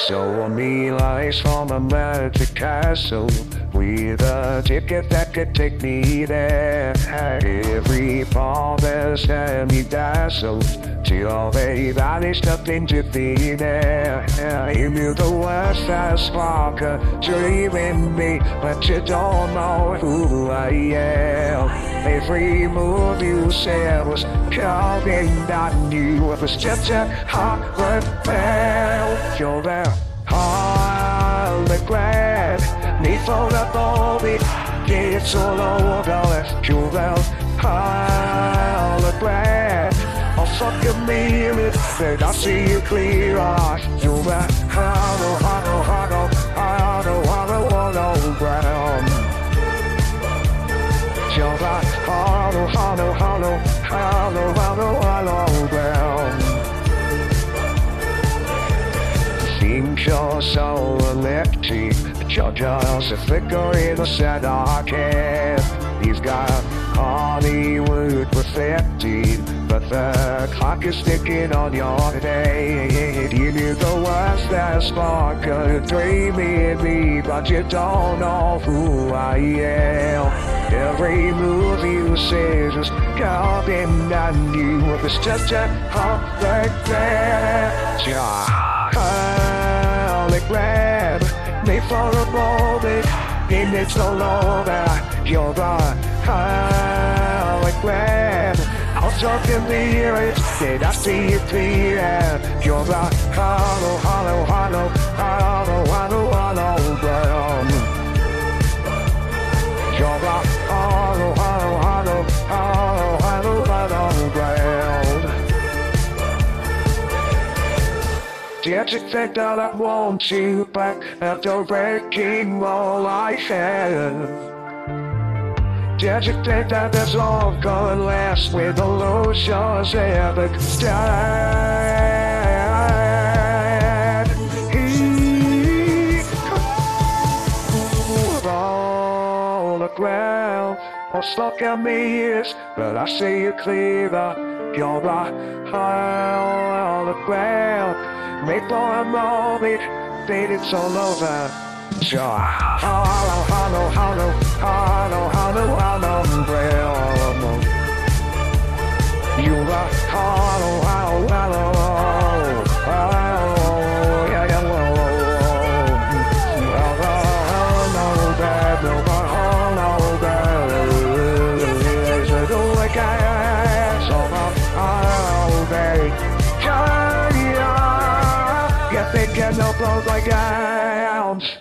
Show me lights from a magic castle with a ticket that could take me there. Every promise had me dazzled till they vanished up into thin air. You knew the words that spark a dream in me, but you don't know who I am. Every move you said was coming, I knew it was just a heart fell. You're there, hologram, need for the body, it's all over. You're there, hologram, I'll fucking mean it, and I see you clearer. You're there, hologram. You're there, hologram. Think you're so electric, but you're just a flicker in the center can. He's got Hollywood perfected, but the clock is ticking on your head. You knew the words that spark a dream in me, but you don't know who I am. Every move you say just coming, I knew it was just a hologram. Hologram, made for a moment, and it's no longer. You're the hologram, I'll talk in the lyrics, did I see it clear? You're the hologram. You're the hologram. Did you think that I want you back after breaking all I have? Did you think that this all gonna last with the illusions ever stand? On the ground, or stuck at me ears, but I see you clearer. You're right on the ground. Make for a moment, then it's all over. Sure. Hollow, you are hollow, thinking no clothes like I am.